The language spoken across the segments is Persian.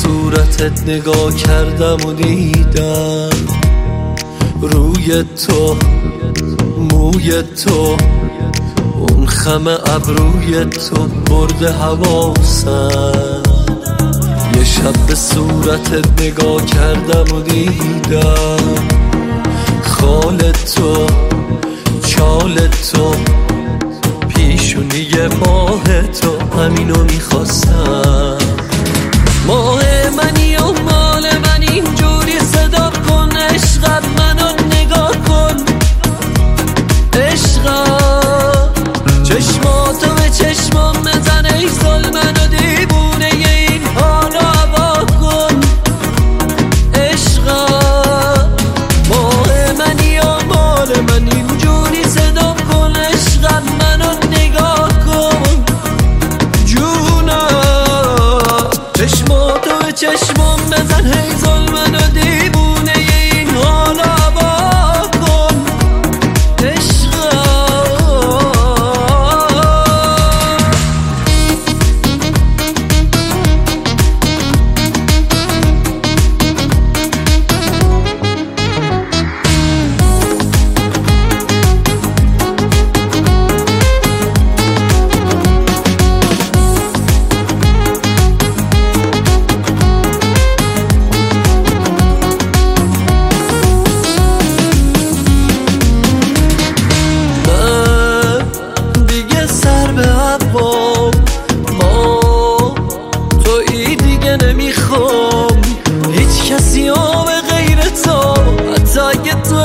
صورتت نگاه کردم و دیدم روی تو، موی تو، اون خم ابروی تو برده حواسم. یه شب به صورتت نگاه کردم و دیدم خال تو، چال تو، پیشونی ماه تو، همینو میخواستم. ماه منی و مال من اینجوری صدا کن، عشقت منو نگاه کن، عشقم چشماتو به چشمام بزن، ای ظلمن و دیوونه این حالو هوا کن، عشقم ماه منی و مال من اینجوری صدا کن، عشقت منو نگاه کن، جونم چشماتو به چشمام بزن، ای ظلمن و دیوونه این حالو هوا کن، عشقم. نمیخوام هیچ کسی ها به غیر تو، حتی اگه تو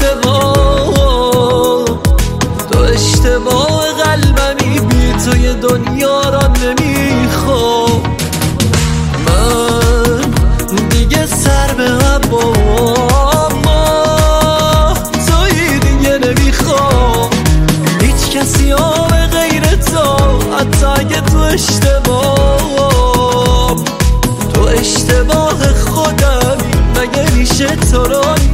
اشتباه قلبمی، بی توی دنیا را نمیخوام. من دیگه سر به هوام، توی دیگه نمیخوام هیچ کسی ها به غیر تو، حتی اگه تو اشتباه خودمی، مگه میشه تو رو